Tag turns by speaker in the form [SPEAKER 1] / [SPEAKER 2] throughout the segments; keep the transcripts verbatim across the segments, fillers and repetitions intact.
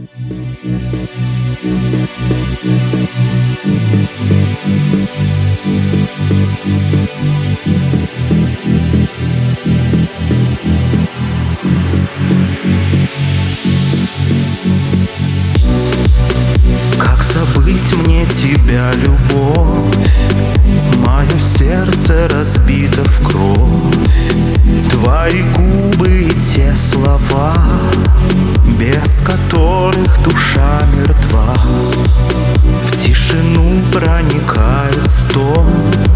[SPEAKER 1] Как забыть мне тебя, любовь? Мое сердце разбито в кровь. Твои губы и те слова, без которых душа мертва. В тишину проникает стон.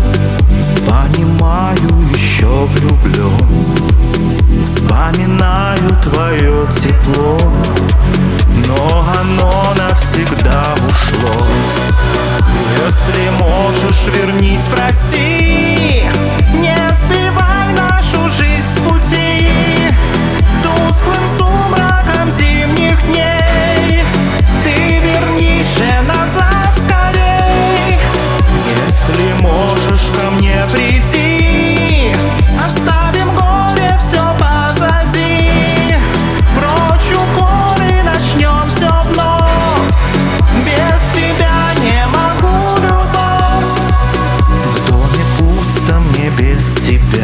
[SPEAKER 1] Понимаю, еще влюблен. Вспоминаю твое тепло, но оно навсегда ушло. Если можешь, вернись, прости. Не сбивай нашу жизнь с пути тусклым сумраком зимних дней. Ты вернись же назад скорей. Если можешь ко мне прийти, оставим горе все позади. Прочь укоры, начнем все вновь. Без тебя не могу, любовь. В доме пусто мне без тебя.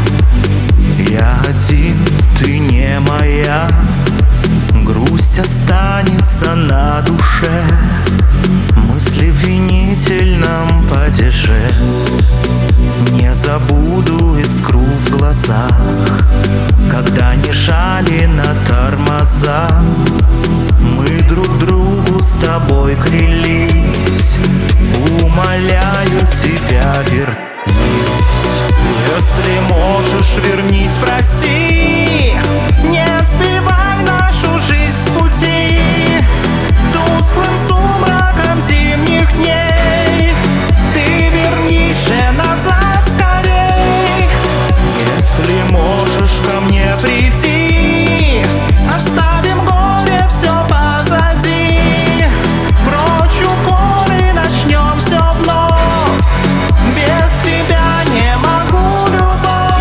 [SPEAKER 1] Я один, ты не моя. Грусть останется на душе. Мысли в винительном падеже. Не забуду искру в глазах, когда не жали на тормоза. Мы друг другу с тобой клялись. Умоляю тебя, вернись. Если можешь, вернись, прости. Не сбивай нашу жизнь с пути тусклым сумраком зимних дней. Ты вернись же назад скорей. Если можешь ко мне прийти, оставим горе все позади. Прочь укоры, начнем все вновь. Без тебя не могу, любовь.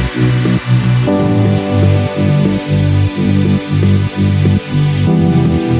[SPEAKER 2] Thank you.